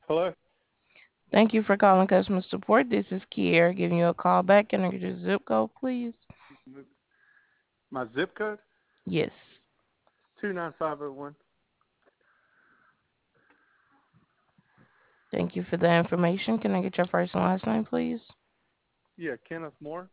Hello? Thank you for calling customer support. This is Kiera giving you a call back. Can I get your zip code, please? My zip code? Yes. 29501. Thank you for the information. Can I get your first and last name, please? Yeah, Kenneth Moore.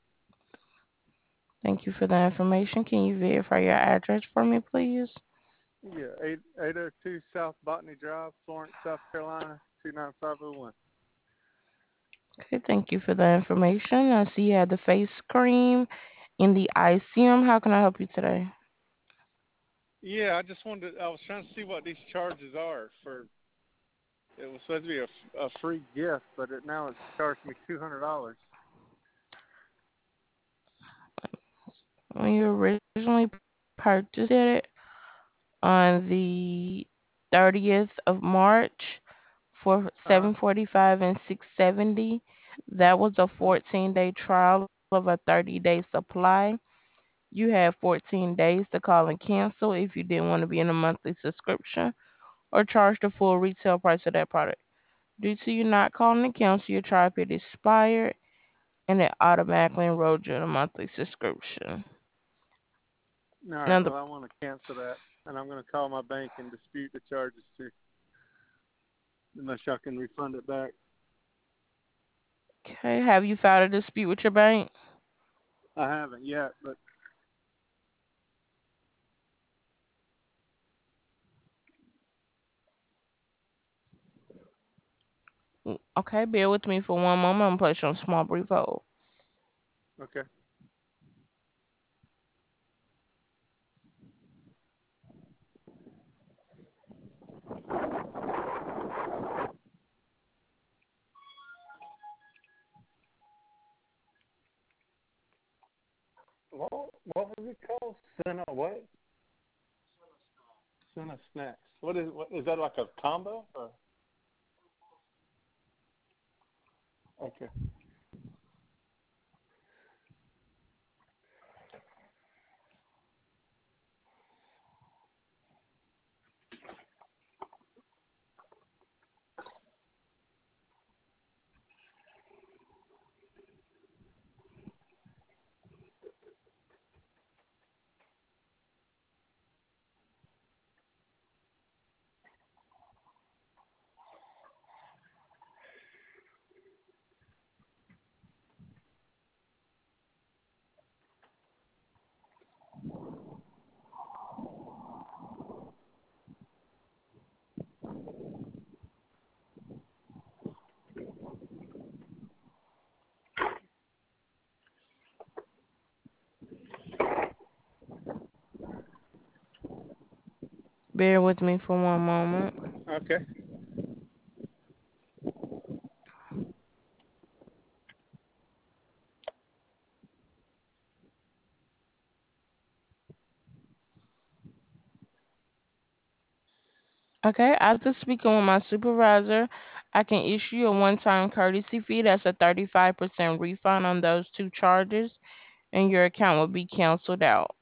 Thank you for the information. Can you verify your address for me, please? Yeah, 802 South Botany Drive, Florence, South Carolina, 29501. Okay, thank you for the information. I see you had the face cream in the eye serum. How can I help you today? Yeah, I was trying to see what these charges are for, it was supposed to be a free gift, but now it's charged me $200. When you originally purchased it on the 30th of March for Uh-huh. 745 and 670. That was a Uh-huh. 14-day trial of a 30-day supply. You had 14 days to call and cancel if you didn't want to be in a monthly subscription or charge the full retail price of that product. Due to you not calling and cancel, your trial period expired and it automatically enrolled you in a monthly subscription. All right, Now the well, I want to cancel that, and I'm going to call my bank and dispute the charges too, unless y'all can refund it back. Okay, have you filed a dispute with your bank? I haven't yet, but Okay, bear with me for one moment. I'm gonna place you on a small brief hold. okay. What was it called? Senna what? Senna Snacks. What is that, like a combo? Or? Okay. Bear with me for one moment. Okay. Okay, after speaking with my supervisor, I can issue you a one-time courtesy fee. That's a 35% refund on those two charges, and your account will be canceled out.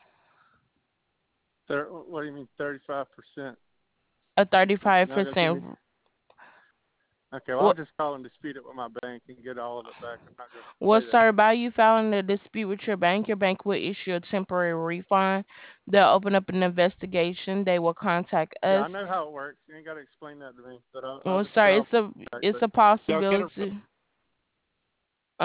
What do you mean 35%? A You're not gonna give me? 35%. Okay, well I'll What? just call and dispute it with my bank and get all of it back. I'm not gonna Well, pay that. sir, by you filing a dispute with your bank will issue a temporary refund. They'll open up an investigation. They will contact Yeah, I us. know how it works. You ain't gotta explain that to me. But I'll Well, just sir, get all it's a back. it's But a y'all get a possibility.